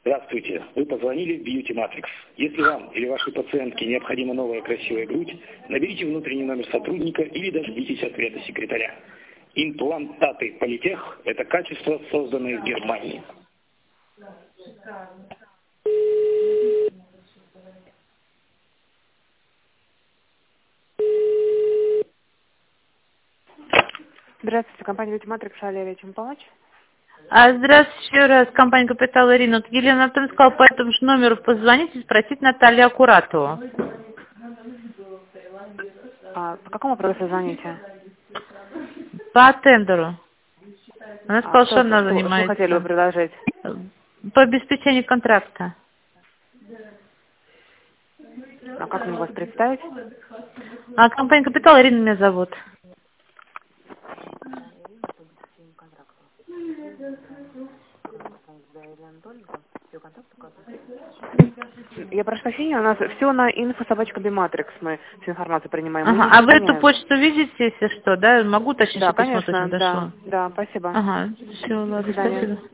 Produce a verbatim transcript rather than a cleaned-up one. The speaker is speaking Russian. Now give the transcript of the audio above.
Здравствуйте. Вы позвонили в Beauty Matrix. Если вам или вашей пациентке необходима новая красивая грудь, наберите внутренний номер сотрудника или дождитесь ответа секретаря. Имплантаты Политех – это качество, созданное в Германии. Здравствуйте, компания Beauty Matrix, Алия, чем помочь? А, здравствуйте еще раз, компания Капитал Ирина. Вот Елена Анатольевна сказала по этому же номеру позвонить и спросить Наталью Аккуратову. А, по какому вопросу звоните? По тендеру. Она сказала, А, что, что она что, занимается. Что хотели бы предложить? По обеспечению контракта. А как мне вас представить? А компания Капитал Ирина меня зовут. Я прошу прощения, у нас все на инфо собачка Биmatrix, мы всю информацию принимаем. Ага, а вы эту почту видите, если что, да? Могу уточнить, Да, что письмо конечно, точно дошло? да, да, спасибо. Ага, все, ладно, До свидания. спасибо.